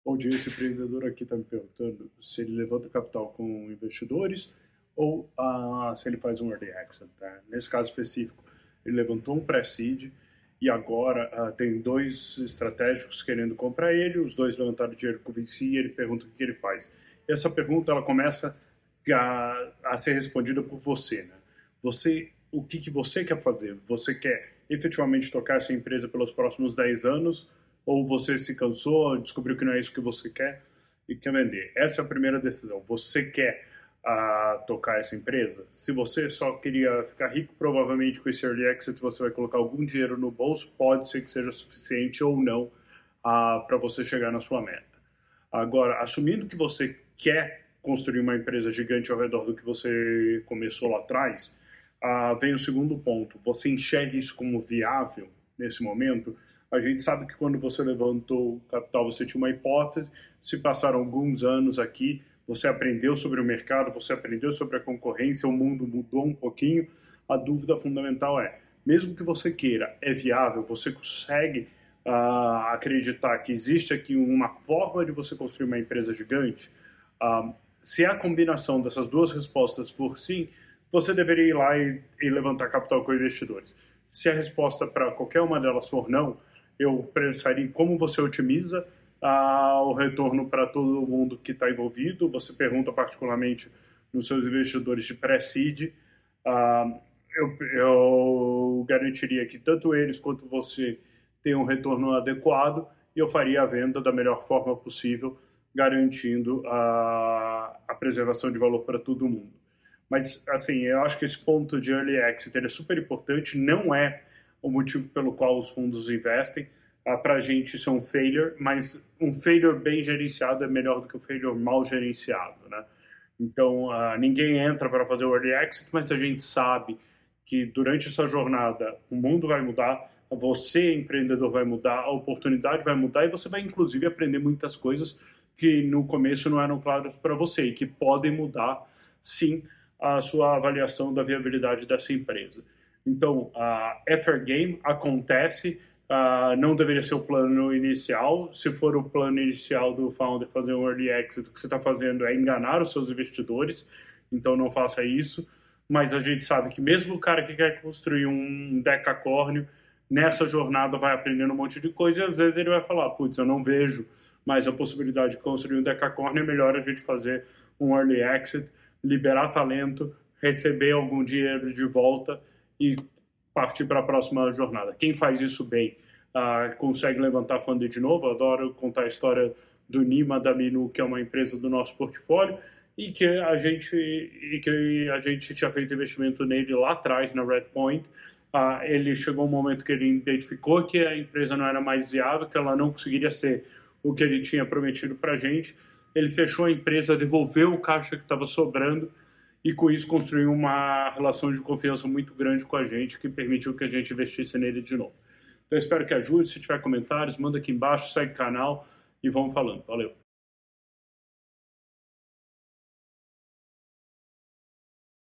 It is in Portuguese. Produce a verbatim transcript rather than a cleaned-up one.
Bom dia, esse empreendedor aqui está me perguntando se ele levanta capital com investidores ou ah, se ele faz um early exit. Tá? Nesse caso específico, ele levantou um pré-seed e agora ah, tem dois estratégicos querendo comprar ele, os dois levantaram dinheiro com o V C e ele pergunta o que ele faz. Essa pergunta ela começa a, a ser respondida por você. Né? Você, o que, que você quer fazer? Você quer efetivamente tocar essa empresa pelos próximos dez anos? Ou você se cansou, descobriu que não é isso que você quer e quer vender? Essa é a primeira decisão. Você quer uh, tocar essa empresa? Se você só queria ficar rico, provavelmente com esse early exit você vai colocar algum dinheiro no bolso, pode ser que seja suficiente ou não uh, para você chegar na sua meta. Agora, assumindo que você quer construir uma empresa gigante ao redor do que você começou lá atrás, uh, vem o segundo ponto. Você enxerga isso como viável nesse momento? A gente sabe que quando você levantou o capital, você tinha uma hipótese, se passaram alguns anos aqui, você aprendeu sobre o mercado, você aprendeu sobre a concorrência, o mundo mudou um pouquinho, a dúvida fundamental é, mesmo que você queira, é viável, você consegue uh, acreditar que existe aqui uma forma de você construir uma empresa gigante? Uh, se a combinação dessas duas respostas for sim, você deveria ir lá e, e levantar capital com investidores. Se a resposta para qualquer uma delas for não, eu pensaria em como você otimiza ah, o retorno para todo mundo que está envolvido. Você pergunta particularmente nos seus investidores de pré-seed. Ah, eu, eu garantiria que tanto eles quanto você tenham um retorno adequado e eu faria a venda da melhor forma possível, garantindo a, a preservação de valor para todo mundo. Mas, assim, eu acho que esse ponto de early exit ele é super importante, não é o motivo pelo qual os fundos investem. Uh, para a gente isso é um failure, mas um failure bem gerenciado é melhor do que um failure mal gerenciado, né? Então, uh, ninguém entra para fazer o early exit, mas a gente sabe que durante essa jornada o mundo vai mudar, você, empreendedor, vai mudar, a oportunidade vai mudar e você vai, inclusive, aprender muitas coisas que no começo não eram claras para você e que podem mudar, sim, a sua avaliação da viabilidade dessa empresa. Então, a uh, fair game acontece, uh, não deveria ser o plano inicial. Se for o plano inicial do founder fazer um early exit, o que você está fazendo é enganar os seus investidores, então não faça isso. Mas a gente sabe que mesmo o cara que quer construir um decacórnio, nessa jornada vai aprendendo um monte de coisa e às vezes ele vai falar, putz, eu não vejo mais a possibilidade de construir um decacórnio, é melhor a gente fazer um early exit, liberar talento, receber algum dinheiro de volta e partir para a próxima jornada. Quem faz isso bem uh, consegue levantar fundo de novo. Eu adoro contar a história do Nima da Minu, que é uma empresa do nosso portfólio e que a gente, e que a gente tinha feito investimento nele lá atrás, na Redpoint. Uh, ele chegou um momento que ele identificou que a empresa não era mais viável, que ela não conseguiria ser o que ele tinha prometido para a gente. Ele fechou a empresa, devolveu o caixa que estava sobrando e com isso construiu uma relação de confiança muito grande com a gente, que permitiu que a gente investisse nele de novo. Então, eu espero que ajude. Se tiver comentários, manda aqui embaixo, segue o canal e vamos falando. Valeu!